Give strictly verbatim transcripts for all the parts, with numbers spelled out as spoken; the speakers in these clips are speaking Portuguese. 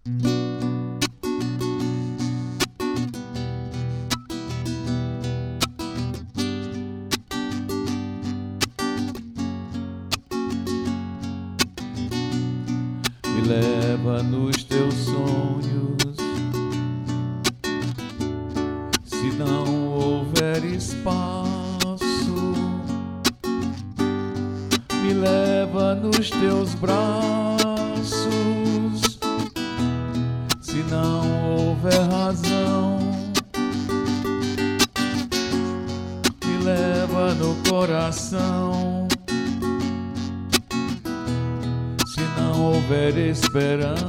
Me leva nos teus sonhos, se não houver espaço. Me leva nos teus braços, se não houver razão. Me leva no coração, se não houver esperança.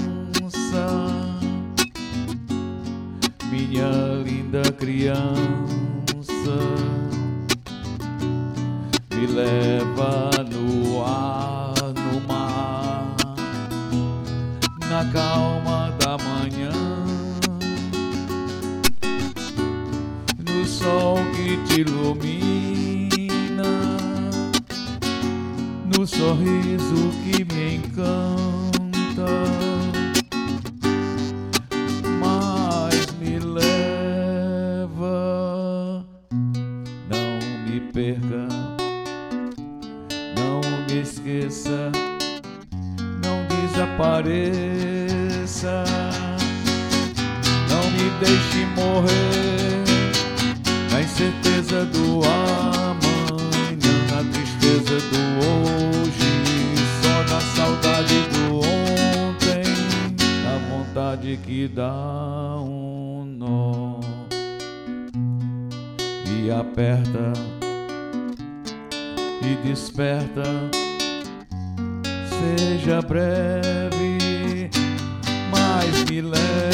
Minha linda criança, me leva no ar, no mar, na calma da manhã, no sol que te ilumina, no sorriso que me encanta. Mas me leva, não me perca, não me esqueça, não desapareça, não me deixe morrer na incerteza do amanhã, na tristeza do hoje, só na saudade do ontem, na vontade que dá um nó e aperta e desperta. Seja breve, mas me leve